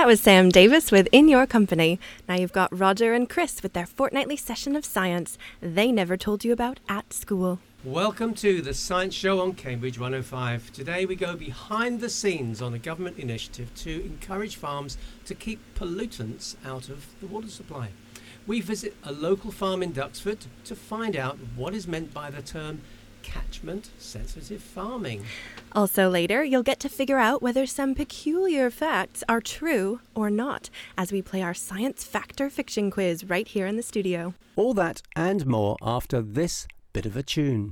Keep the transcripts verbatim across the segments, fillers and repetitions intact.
was Sam Davis with In Your Company. Now you've got Roger and Chris with their fortnightly session of science they never told you about at school. Welcome to the Science Show on Cambridge one oh five. Today we go behind the scenes on a government initiative to encourage farms to keep pollutants out of the water supply. We visit a local farm in Duxford to find out what is meant by the term catchment sensitive farming. Also later, you'll get to figure out whether some peculiar facts are true or not as we play our science fact or fiction quiz right here in the studio. All that and more after this bit of a tune.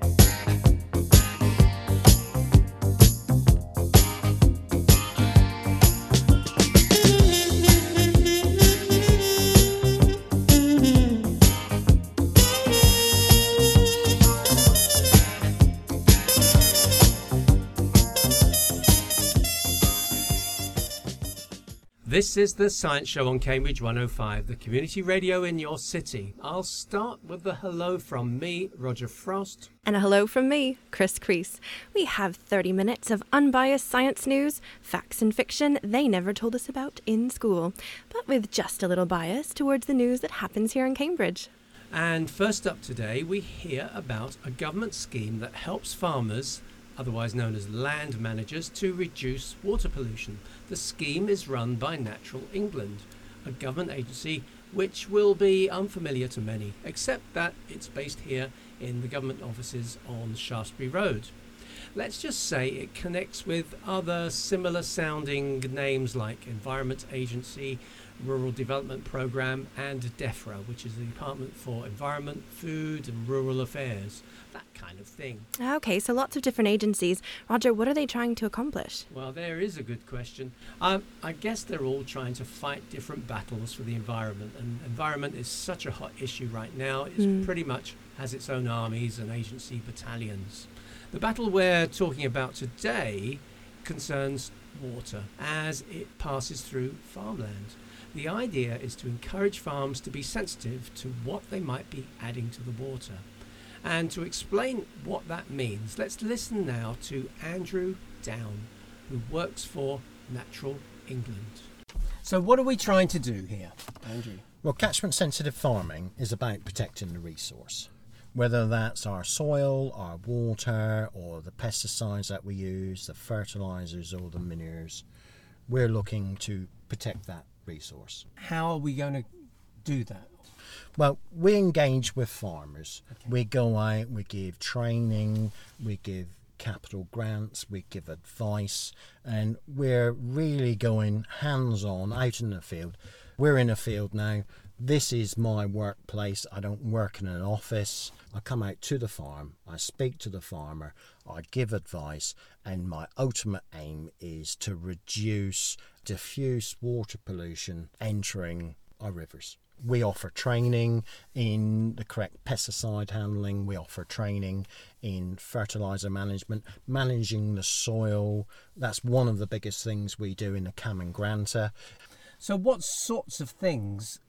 This is the Science Show on Cambridge one oh five, the community radio in your city. I'll start with the hello from me, Roger Frost. And a hello from me, Chris Crease. We have thirty minutes of unbiased science news, facts and fiction they never told us about in school, but with just a little bias towards the news that happens here in Cambridge. And first up today, we hear about a government scheme that helps farmers, otherwise known as land managers, to reduce water pollution. The scheme is run by Natural England, a government agency which will be unfamiliar to many, except that it's based here in the government offices on Shaftesbury Road. Let's just say it connects with other similar sounding names like Environment Agency, Rural Development Programme and DEFRA, which is the Department for Environment, Food and Rural Affairs, that kind of thing. Okay, so lots of different agencies. Roger, what are they trying to accomplish? Well, there is a good question. Um, I guess they're all trying to fight different battles for the environment, and environment is such a hot issue right now. It mm. pretty much has its own armies and agency battalions. The battle we're talking about today concerns water as it passes through farmland. The idea is to encourage farms to be sensitive to what they might be adding to the water. And to explain what that means, let's listen now to Andrew Down, who works for Natural England. So what are we trying to do here, Andrew? Well, catchment sensitive farming is about protecting the resource. Whether that's our soil, our water, or the pesticides that we use, the fertilisers or the manures, we're looking to protect that resource. How are we going to do that? Well, we engage with farmers. Okay. We go out, we give training, we give capital grants, we give advice, and we're really going hands-on out in the field. We're in a field now. This is my workplace. I don't work in an office. I come out to the farm, I speak to the farmer, I give advice, and my ultimate aim is to reduce diffuse water pollution entering our rivers. We offer training in the correct pesticide handling. We offer training in fertiliser management, managing the soil. That's one of the biggest things we do in the Cam and Granta. So what sorts of things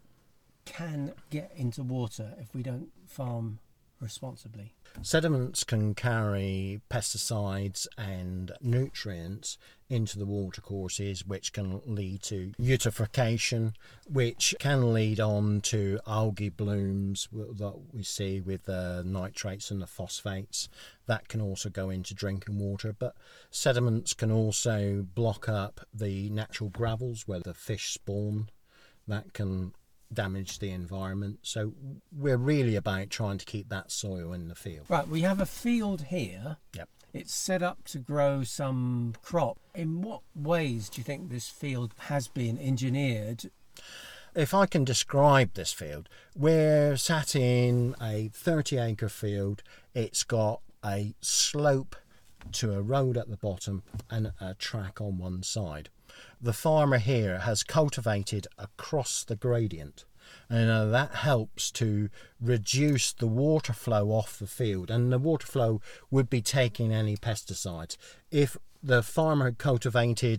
can get into water if we don't farm responsibly? Sediments can carry pesticides and nutrients into the watercourses, which can lead to eutrophication, which can lead on to algae blooms that we see with the nitrates and the phosphates. That can also go into drinking water, but sediments can also block up the natural gravels where the fish spawn. That can damage the environment. So we're really about trying to keep that soil in the field. Right, we have a field here. Yep. It's set up to grow some crop. In what ways do you think this field has been engineered? If I can describe this field, we're sat in a thirty acre field. It's got a slope to a road at the bottom and a track on one side. The farmer here has cultivated across the gradient, and uh, that helps to reduce the water flow off the field, and the water flow would be taking any pesticides. If the farmer had cultivated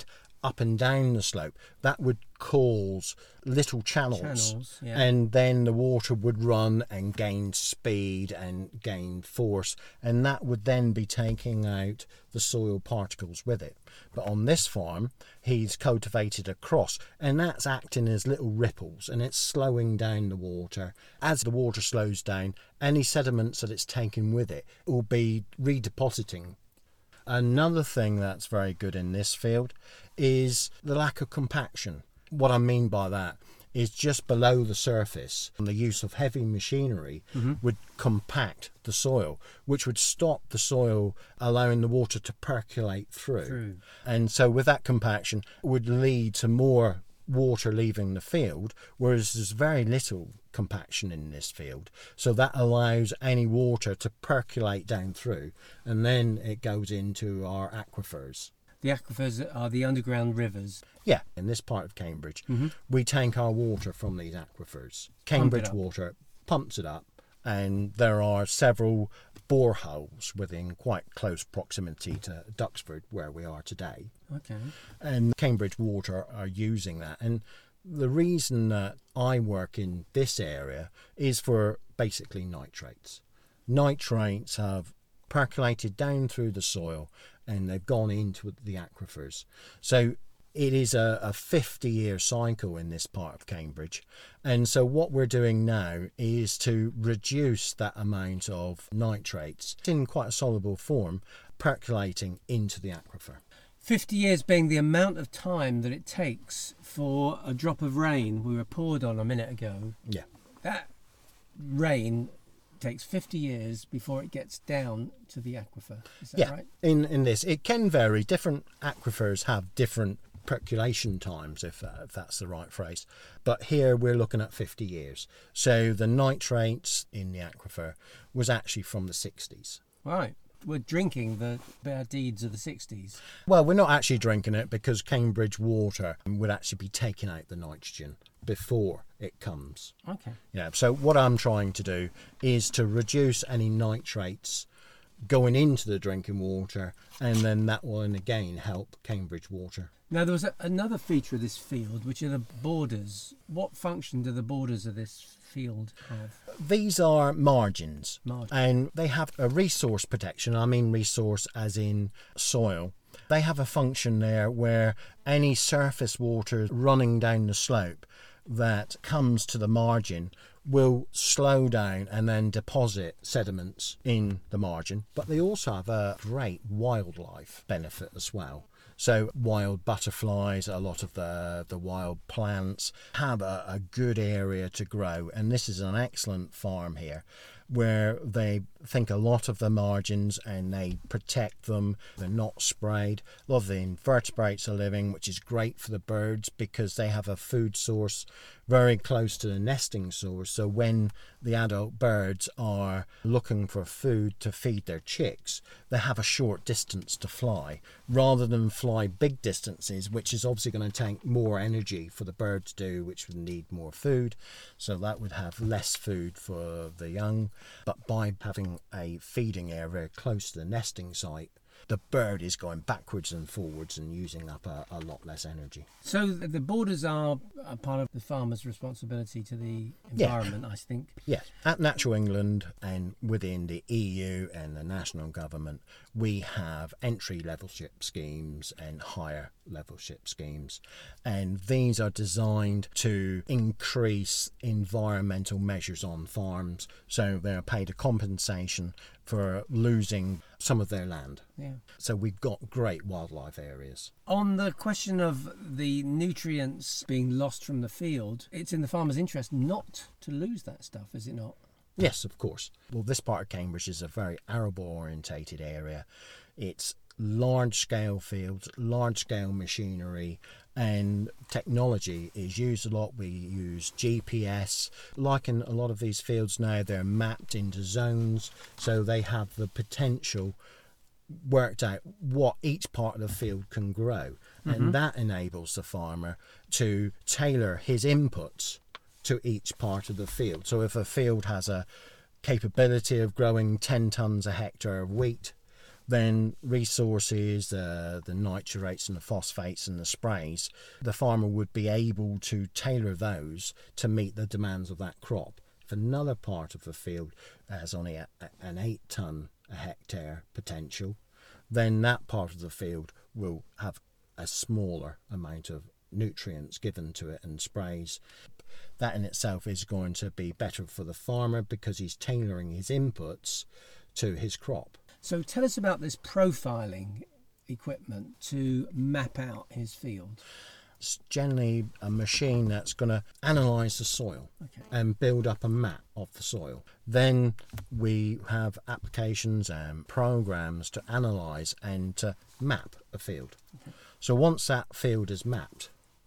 up and down the slope, that would cause little channels, Channels, yeah. and then the water would run and gain speed and gain force, and that would then be taking out the soil particles with it. But on this farm, he's cultivated across, and that's acting as little ripples, and it's slowing down the water. As the water slows down, any sediments that it's taking with it will be redepositing. Another thing that's very good in this field is the lack of compaction. What I mean by that is just below the surface, the use of heavy machinery mm-hmm. would compact the soil, which would stop the soil allowing the water to percolate through. True. And so with that compaction would lead to more water leaving the field, whereas there's very little compaction in this field. So that allows any water to percolate down through, and then it goes into our aquifers. The aquifers are the underground rivers. Yeah, in this part of Cambridge, mm-hmm. we tank our water from these aquifers. Cambridge Water pumps it up, and there are several boreholes within quite close proximity to Duxford, where we are today. Okay. And Cambridge Water are using that. And the reason that I work in this area is for basically nitrates. Nitrates have percolated down through the soil and they've gone into the aquifers. So it is a, a fifty-year cycle in this part of Cambridge. And so what we're doing now is to reduce that amount of nitrates in quite a soluble form, percolating into the aquifer. fifty years being the amount of time that it takes for a drop of rain we were poured on a minute ago. Yeah. That rain takes fifty years before it gets down to the aquifer. Is that yeah. right? In, in this, it can vary. Different aquifers have different percolation times, if, uh, if that's the right phrase. But here we're looking at fifty years. So the nitrates in the aquifer was actually from the sixties. Right. We're drinking the bad deeds of the sixties. Well, we're not actually drinking it because Cambridge Water would actually be taking out the nitrogen before it comes. Okay. Yeah. So what I'm trying to do is to reduce any nitrates going into the drinking water, and then that will again help Cambridge Water. Now, there was a, another feature of this field, which are the borders. What function do the borders of this field have? These are margins, Margins. And they have a resource protection. I mean resource as in soil. They have a function there where any surface water running down the slope that comes to the margin will slow down and then deposit sediments in the margin. But they also have a great wildlife benefit as well. So wild butterflies, a lot of the, the wild plants have a, a good area to grow. And this is an excellent farm here where they think a lot of the margins and they protect them. They're not sprayed. A lot of the invertebrates are living, which is great for the birds because they have a food source very close to the nesting source. So when the adult birds are looking for food to feed their chicks, they have a short distance to fly rather than fly big distances, which is obviously going to take more energy for the bird to do, which would need more food. So that would have less food for the young. But by having a feeding area close to the nesting site, the bird is going backwards and forwards and using up a, a lot less energy. So the borders are a part of the farmer's responsibility to the environment, yeah. I think. Yes. At Natural England and within the E U and the national government, we have entry levelship schemes and higher levelship schemes. And these are designed to increase environmental measures on farms. So they're paid a compensation for losing some of their land. Yeah. So we've got great wildlife areas. On the question of the nutrients being lost from the field, it's in the farmer's interest not to lose that stuff, is it not? Yes, of course. Well, this part of Cambridge is a very arable-orientated area. It's large-scale fields, large-scale machinery, and technology is used a lot. We use G P S. Like in a lot of these fields now, they're mapped into zones, so they have the potential worked out what each part of the field can grow. Mm-hmm. And that enables the farmer to tailor his inputs to each part of the field. So if a field has a capability of growing ten tonnes a hectare of wheat, then resources, uh, the nitrates and the phosphates and the sprays, the farmer would be able to tailor those to meet the demands of that crop. If another part of the field has only a, a, an eight tonne a hectare potential, then that part of the field will have a smaller amount of nutrients given to it and sprays. That in itself is going to be better for the farmer because he's tailoring his inputs to his crop. So tell us about this profiling equipment to map out his field. It's generally a machine that's going to analyse the soil Okay. and build up a map of the soil. Then we have applications and programs to analyse and to map a field. Okay. So once that field is mapped,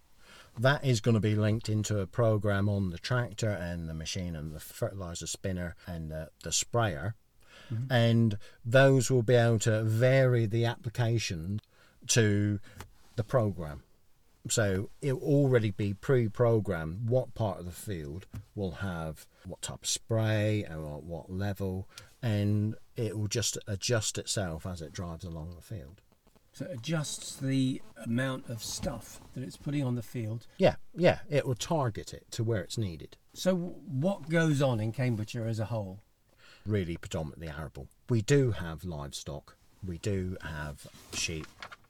that is going to be linked into a program on the tractor and the machine and the fertiliser spinner and the, the sprayer. Mm-hmm. And those will be able to vary the application to the program. So it will already be pre-programmed what part of the field will have what type of spray and at what level, and it will just adjust itself as it drives along the field. So it adjusts the amount of stuff that it's putting on the field. Yeah, yeah, it will target it to where it's needed. So what goes on in Cambridgeshire as a whole? Really predominantly arable. We do have livestock. We do have sheep,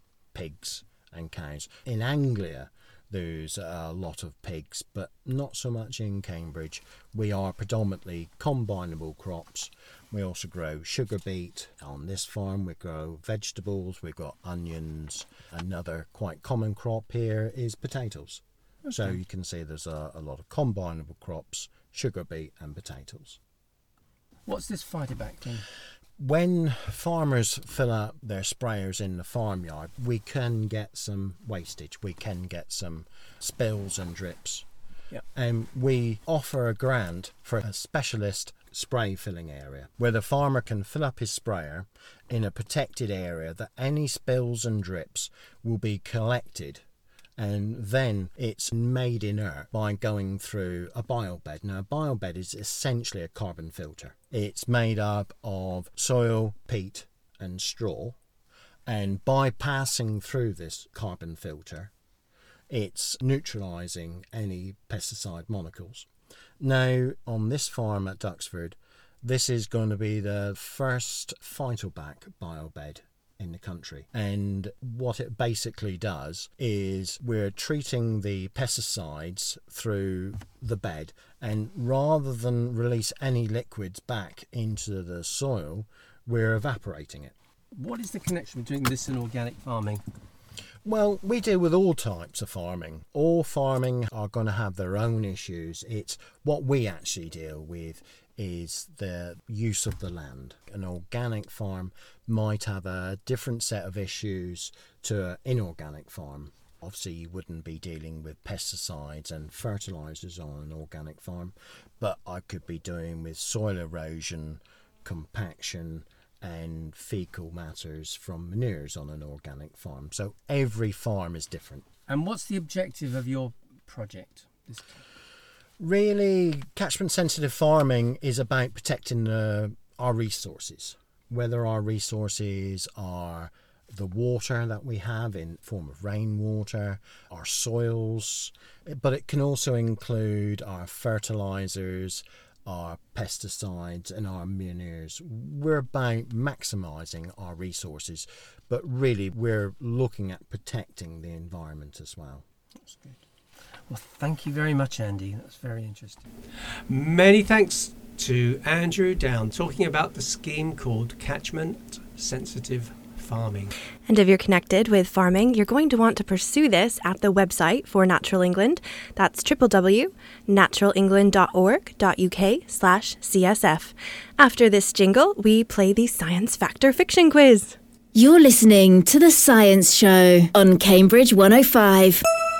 pigs and cows. In Anglia, there's a lot of pigs, but not so much in Cambridge. We are predominantly combinable crops. We also grow sugar beet. On this farm, we grow vegetables. We've got onions. Another quite common crop here is potatoes. Okay. So you can see there's a, a lot of combinable crops, sugar beet and potatoes. What's this Phytobac thing? When farmers fill up their sprayers in the farmyard, we can get some wastage. We can get some spills and drips. Yep. And we offer a grant for a specialist spray filling area where the farmer can fill up his sprayer in a protected area that any spills and drips will be collected, and then it's made inert by going through a biobed. Now, a biobed is essentially a carbon filter. It's made up of soil, peat and straw, and by passing through this carbon filter, it's neutralising any pesticide molecules. Now, on this farm at Duxford, this is going to be the first Phytobac biobed in the country, and what it basically does is we're treating the pesticides through the bed, and rather than release any liquids back into the soil, we're evaporating it. What is the connection between this and organic farming? Well, we deal with all types of farming. All farming are going to have their own issues. It's what we actually deal with is the use of the land. An organic farm might have a different set of issues to an inorganic farm. Obviously, you wouldn't be dealing with pesticides and fertilisers on an organic farm, but I could be doing with soil erosion, compaction, and fecal matters from manures on an organic farm. So every farm is different. And what's the objective of your project? This Really, catchment sensitive farming is about protecting uh, our resources, whether our resources are the water that we have in form of rainwater, our soils, but it can also include our fertilizers, our pesticides and our manures. We're about maximising our resources, but really we're looking at protecting the environment as well. That's good. Well, thank you very much, Andy. That's very interesting. Many thanks to Andrew Down talking about the scheme called Catchment Sensitive Farming. And if you're connected with farming, you're going to want to pursue this at the website for Natural England. That's w w w dot natural england dot org dot u k slash c s f. After this jingle, we play the Science Factor Fiction Quiz. You're listening to The Science Show on Cambridge one oh five.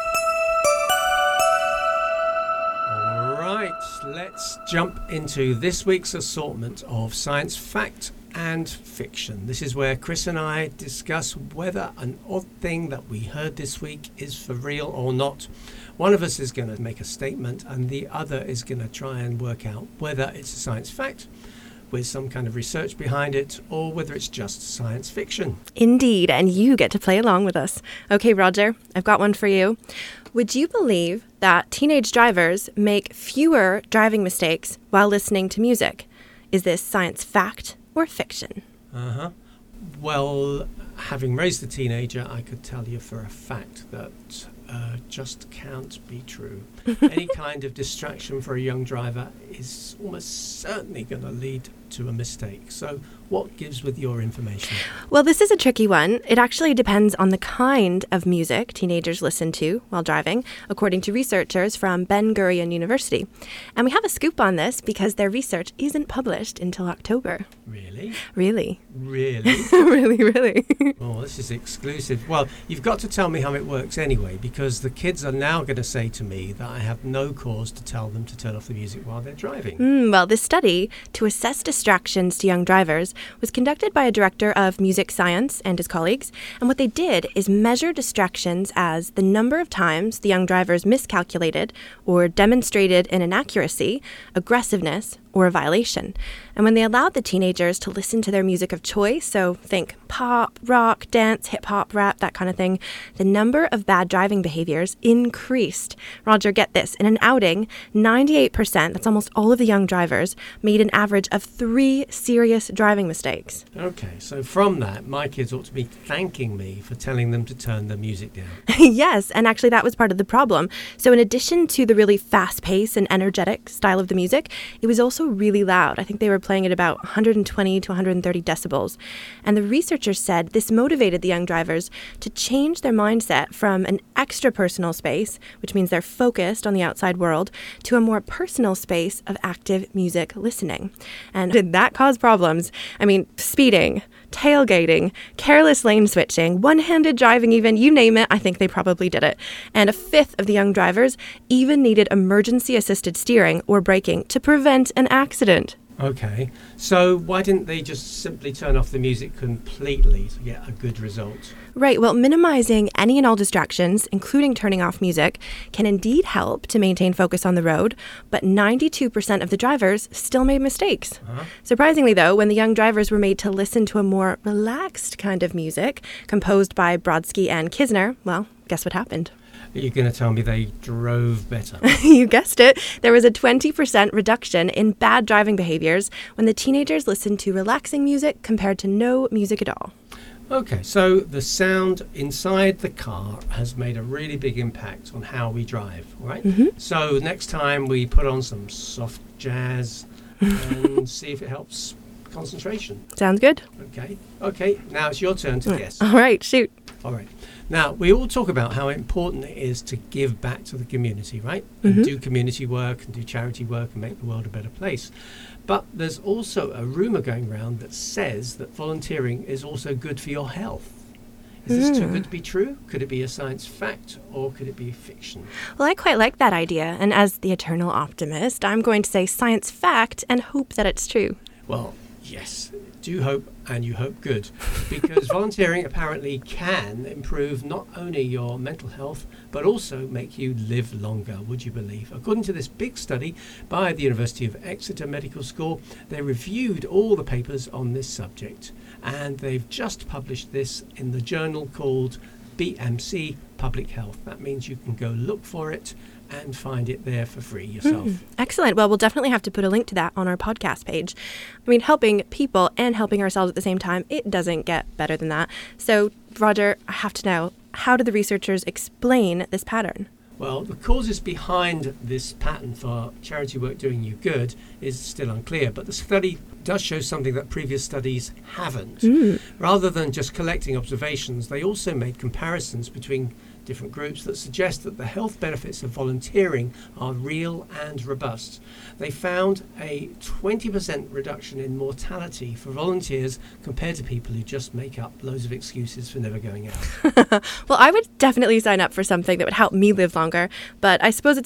Let's jump into this week's assortment of science fact and fiction. This is where Chris and I discuss whether an odd thing that we heard this week is for real or not. One of us is going to make a statement and the other is going to try and work out whether it's a science fact, with some kind of research behind it, or whether it's just science fiction. Indeed, and you get to play along with us. Okay, Roger, I've got one for you. Would you believe that teenage drivers make fewer driving mistakes while listening to music? Is this science fact or fiction? Uh-huh. Well, having raised a teenager, I could tell you for a fact that uh, just can't be true. Any kind of distraction for a young driver is almost certainly going to lead to a mistake. So what gives with your information? Well, this is a tricky one. It actually depends on the kind of music teenagers listen to while driving, according to researchers from Ben Gurion University. And we have a scoop on this because their research isn't published until October. Really? Really? Really? really, really. Oh, this is exclusive. Well, you've got to tell me how it works anyway, because the kids are now going to say to me that I have no cause to tell them to turn off the music while they're driving. Mm, well, this study, to assess distractions to young drivers, was conducted by a director of music science and his colleagues. And what they did is measure distractions as the number of times the young drivers miscalculated or demonstrated an inaccuracy, aggressiveness, or a violation. And when they allowed the teenagers to listen to their music of choice, so think pop, rock, dance, hip-hop, rap, that kind of thing, the number of bad driving behaviors increased. Roger, get this. In an outing, ninety-eight percent, that's almost all of the young drivers, made an average of three serious driving mistakes. Okay, so from that, my kids ought to be thanking me for telling them to turn the music down. Yes, and actually that was part of the problem. So in addition to the really fast-paced and energetic style of the music, it was also really loud. I think they were playing at about one hundred twenty to one hundred thirty decibels. And the researchers said this motivated the young drivers to change their mindset from an extra personal space, which means they're focused on the outside world, to a more personal space of active music listening. And did that cause problems? I mean, speeding, tailgating, careless lane switching, one-handed driving even, you name it, I think they probably did it. And a fifth of the young drivers even needed emergency-assisted steering or braking to prevent an accident. Okay, so why didn't they just simply turn off the music completely to get a good result? Right, well, minimizing any and all distractions, including turning off music, can indeed help to maintain focus on the road, but ninety-two percent of the drivers still made mistakes. Uh-huh. Surprisingly, though, when the young drivers were made to listen to a more relaxed kind of music, composed by Brodsky and Kisner, well, guess what happened? You're going to tell me they drove better. You guessed it. There was a twenty percent reduction in bad driving behaviors when the teenagers listened to relaxing music compared to no music at all. Okay, so the sound inside the car has made a really big impact on how we drive, right? Mm-hmm. So next time we put on some soft jazz and see if it helps concentration. Sounds good. Okay, okay, now it's your turn to guess. All right, shoot. All right. Now, we all talk about how important it is to give back to the community, right? Mm-hmm. And do community work and do charity work and make the world a better place. But there's also a rumour going around that says that volunteering is also good for your health. Is this too Mm. good to be true? Could it be a science fact or could it be fiction? Well, I quite like that idea, and as the eternal optimist, I'm going to say science fact and hope that it's true. Well, yes, do hope, and you hope good, because volunteering apparently can improve not only your mental health, but also make you live longer, would you believe? According to this big study by the University of Exeter Medical School, they reviewed all the papers on this subject, and they've just published this in the journal called B M C Public Health. That means you can go look for it and find it there for free yourself. Mm, excellent. Well, we'll definitely have to put a link to that on our podcast page. I mean, helping people and helping ourselves at the same time, it doesn't get better than that. So, Roger, I have to know, how did the researchers explain this pattern? Well, the causes behind this pattern for charity work doing you good is still unclear, but the study does show something that previous studies haven't. Mm. Rather than just collecting observations, they also made comparisons between different groups that suggest that the health benefits of volunteering are real and robust. They found a twenty percent reduction in mortality for volunteers compared to people who just make up loads of excuses for never going out. Well, I would definitely sign up for something that would help me live longer, but I suppose it's a good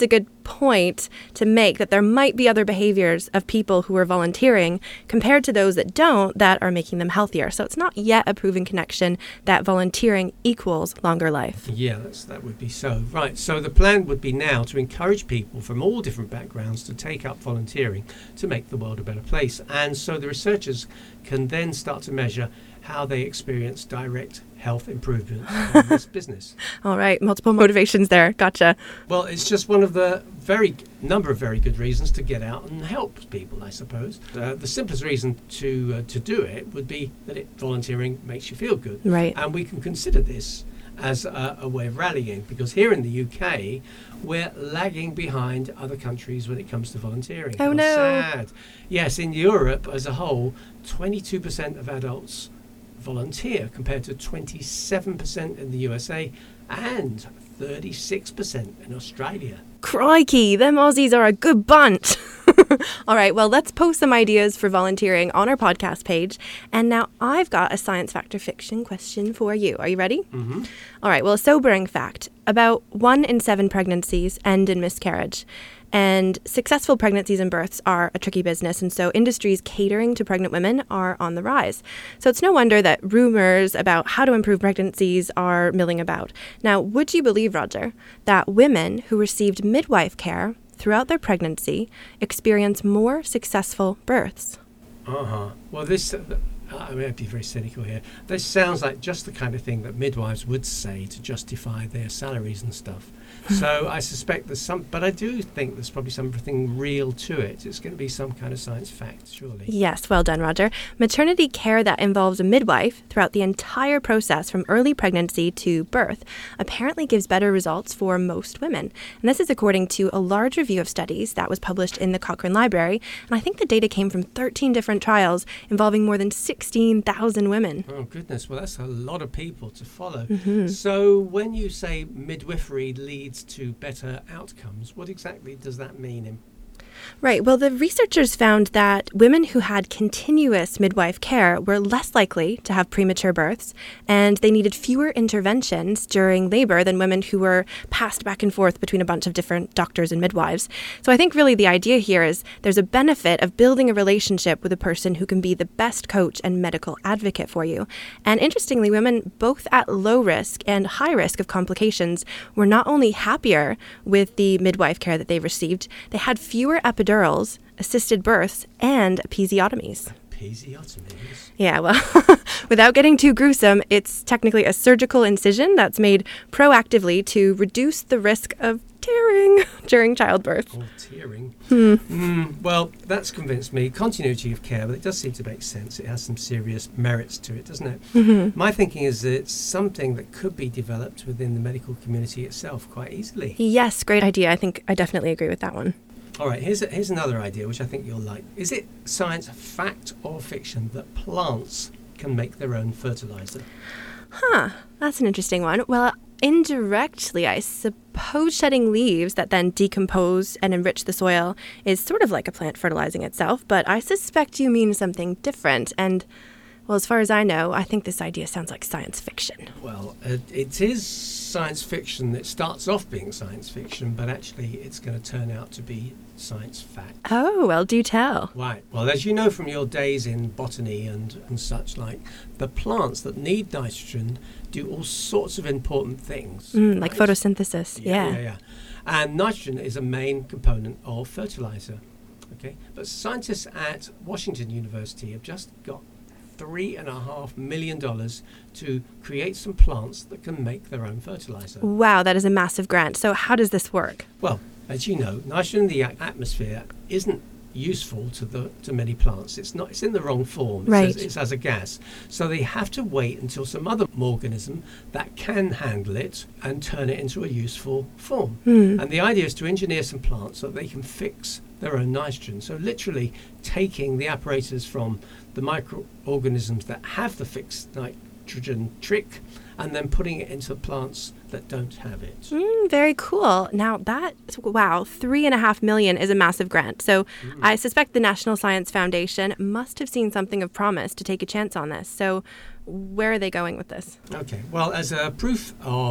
point to make that there might be other behaviors of people who are volunteering compared to those that don't that are making them healthier. So it's not yet a proven connection that volunteering equals longer life. Yeah, that's, that would be so. Right, so the plan would be now to encourage people from all different backgrounds to take up volunteering to make the world a better place. And so the researchers can then start to measure how they experience direct health improvement in this business. All right, multiple motivations there. Gotcha. Well, it's just one of the very number of very good reasons to get out and help people, I suppose. Uh, the simplest reason to uh, to do it would be that it, volunteering makes you feel good. Right. And we can consider this as a, a way of rallying, because here in the U K, we're lagging behind other countries when it comes to volunteering. Oh, How no. sad. Yes, in Europe as a whole, twenty-two percent of adults volunteer compared to twenty-seven percent in the U S A and thirty-six percent in Australia. Crikey, them Aussies are a good bunch. All right, well, let's post some ideas for volunteering on our podcast page. And now I've got a science fact or fiction question for you. Are you ready? Mm-hmm. All right, well, a sobering fact. About one in seven pregnancies end in miscarriage. And successful pregnancies and births are a tricky business, and so industries catering to pregnant women are on the rise. So it's no wonder that rumors about how to improve pregnancies are milling about. Now, would you believe, Roger, that women who received midwife care throughout their pregnancy experience more successful births? Uh-huh. Well, this, uh, I mean, I'd be very cynical here. This sounds like just the kind of thing that midwives would say to justify their salaries and stuff. So I suspect there's some, but I do think there's probably something real to it. It's going to be some kind of science fact, surely. Yes, well done, Roger. Maternity care that involves a midwife throughout the entire process from early pregnancy to birth apparently gives better results for most women. And this is according to a large review of studies that was published in the Cochrane Library. And I think the data came from thirteen different trials involving more than sixteen thousand women. Oh, goodness. Well, that's a lot of people to follow. Mm-hmm. So when you say midwifery leads to better outcomes, what exactly does that mean in Right. Well, the researchers found that women who had continuous midwife care were less likely to have premature births, and they needed fewer interventions during labor than women who were passed back and forth between a bunch of different doctors and midwives. So I think really the idea here is there's a benefit of building a relationship with a person who can be the best coach and medical advocate for you. And interestingly, women both at low risk and high risk of complications were not only happier with the midwife care that they received, they had fewer epidurals, assisted births, and episiotomies. episiotomies? Yeah, well, without getting too gruesome, it's technically a surgical incision that's made proactively to reduce the risk of tearing during childbirth. Or tearing? Hmm. Mm, well, that's convinced me. Continuity of care, but it does seem to make sense. It has some serious merits to it, doesn't it? Mm-hmm. My thinking is that it's something that could be developed within the medical community itself quite easily. Yes, great idea. I think I definitely agree with that one. All right, here's, a, here's another idea which I think you'll like. Is it science fact or fiction that plants can make their own fertilizer? Huh, that's an interesting one. Well, indirectly, I suppose shedding leaves that then decompose and enrich the soil is sort of like a plant fertilizing itself, but I suspect you mean something different. And, well, as far as I know, I think this idea sounds like science fiction. Well, uh, it is science fiction. It starts off being science fiction, but actually it's going to turn out to be science fact. Oh, well, do tell. Right. Well, as you know from your days in botany and, and such like, the plants that need nitrogen do all sorts of important things. Mm, like right? photosynthesis, yeah. Yeah, yeah, yeah. And nitrogen is a main component of fertilizer. Okay. But scientists at Washington University have just got three and a half million dollars to create some plants that can make their own fertilizer. Wow, that is a massive grant. So how does this work? Well, as you know, nitrogen in the a- atmosphere isn't useful to the to many plants. It's not. It's in the wrong form. It's, Right. as, it's as a gas. So they have to wait until some other organism that can handle it and turn it into a useful form. Hmm. And the idea is to engineer some plants so that they can fix their own nitrogen. So literally taking the apparatus from the microorganisms that have the fixed nitrogen trick and then putting it into plants that don't have it. Mm, very cool. Now that, wow, three and a half million is a massive grant. So Mm. I suspect the National Science Foundation must have seen something of promise to take a chance on this. So where are they going with this? Okay, well, as a proof of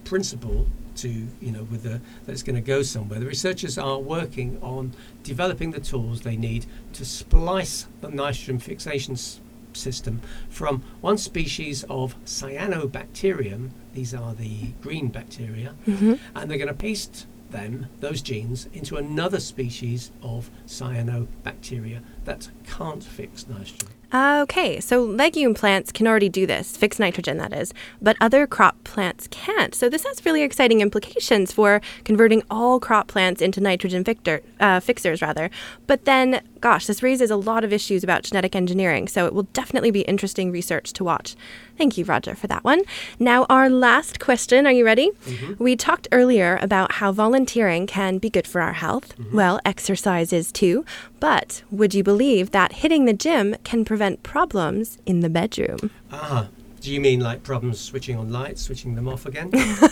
principle to, you know, with the, that it's going to go somewhere. The researchers are working on developing the tools they need to splice the nitrogen fixation s- system from one species of cyanobacterium, these are the green bacteria, Mm-hmm. and they're going to paste them, those genes, into another species of cyanobacteria that can't fix nitrogen. Okay, so legume plants can already do this, fix nitrogen that is, but other crop plants can't. So this has really exciting implications for converting all crop plants into nitrogen fictor, uh, fixers rather. But then, gosh, this raises a lot of issues about genetic engineering, so it will definitely be interesting research to watch. Thank you, Roger, for that one. Now, our last question. Are you ready? Mm-hmm. We talked earlier about how volunteering can be good for our health. Mm-hmm. Well, exercise is too. But would you believe that hitting the gym can prevent problems in the bedroom? Ah, do you mean like problems switching on lights, switching them off again?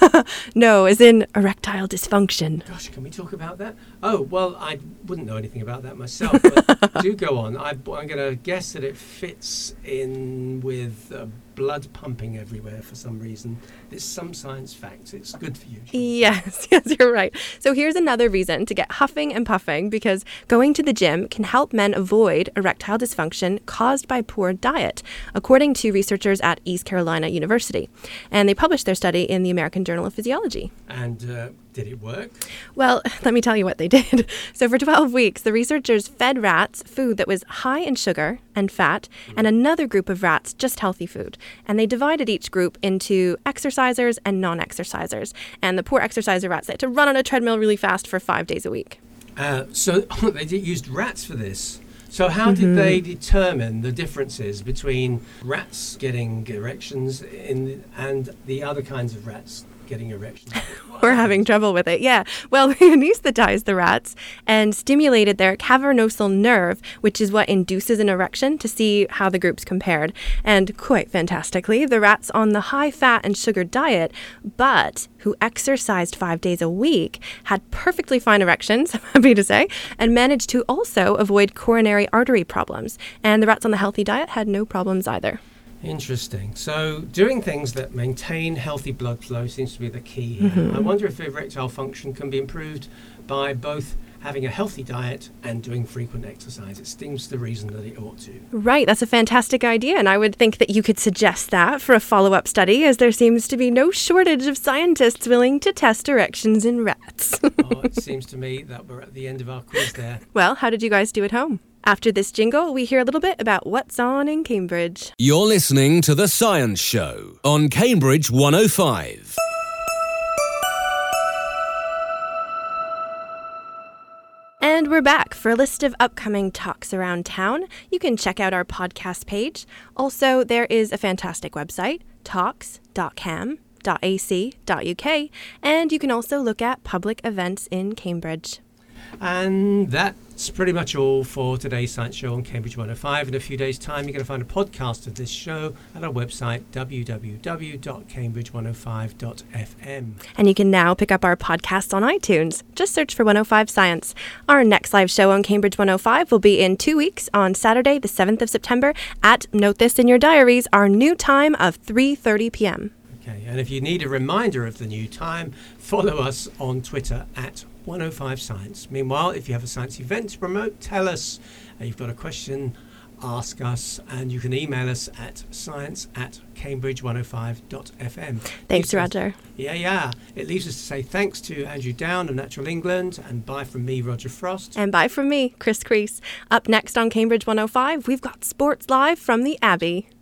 No, as in erectile dysfunction. Gosh, can we talk about that? Oh, well, I wouldn't know anything about that myself, but do go on. I, I'm going to guess that it fits in with uh, blood pumping everywhere for some reason. There's some science facts. It's good for you. Yes, yes, you're right. So here's another reason to get huffing and puffing, because going to the gym can help men avoid erectile dysfunction caused by poor diet, according to researchers at East Carolina University. And they published their study in the American Journal of Physiology. And uh, did it work? Well, let me tell you what they did. So for twelve weeks, the researchers fed rats food that was high in sugar and fat, and another group of rats just healthy food. And they divided each group into exercisers and non-exercisers. And the poor exerciser rats, they had to run on a treadmill really fast for five days a week. Uh, so they did, used rats for this. So how did Mm-hmm. they determine the differences between rats getting erections in and the other kinds of rats getting erections? We're having trouble with it, yeah. Well, we anesthetized the rats and stimulated their cavernosal nerve, which is what induces an erection, to see how the groups compared. And quite fantastically, the rats on the high-fat and sugar diet, but who exercised five days a week, had perfectly fine erections, I'm happy to say, and managed to also avoid coronary artery problems. And the rats on the healthy diet had no problems either. Interesting. So doing things that maintain healthy blood flow seems to be the key here. Mm-hmm. I wonder if erectile function can be improved by both having a healthy diet and doing frequent exercise. It seems the reason that it ought to. Right, that's a fantastic idea, and I would think that you could suggest that for a follow-up study, as there seems to be no shortage of scientists willing to test erections in rats. Oh, it seems to me that we're at the end of our quiz there. Well, how did you guys do at home? After this jingle, we hear a little bit about what's on in Cambridge. You're listening to The Science Show on Cambridge one oh five. And we're back for a list of upcoming talks around town. You can check out our podcast page. Also, there is a fantastic website, talks dot cam dot a c dot u k, and you can also look at public events in Cambridge. And that's pretty much all for today's Science Show on Cambridge one oh five. In a few days' time, you're going to find a podcast of this show at our website, w w w dot cambridge one oh five dot f m. And you can now pick up our podcasts on iTunes. Just search for one oh five Science. Our next live show on Cambridge one oh five will be in two weeks on Saturday, the seventh of September at, note this in your diaries, our new time of three thirty p.m. Okay, and if you need a reminder of the new time, follow us on Twitter at one oh five Science. Meanwhile, if you have a science event to promote, tell us. Uh, you've got a question, ask us, and you can email us at science at cambridge one oh five dot f m. Thanks, Leaves us- Roger. Yeah, yeah. It leaves us to say thanks to Andrew Down of Natural England, and bye from me, Roger Frost. And bye from me, Chris Crease. Up next on Cambridge one oh five, we've got Sports Live from the Abbey.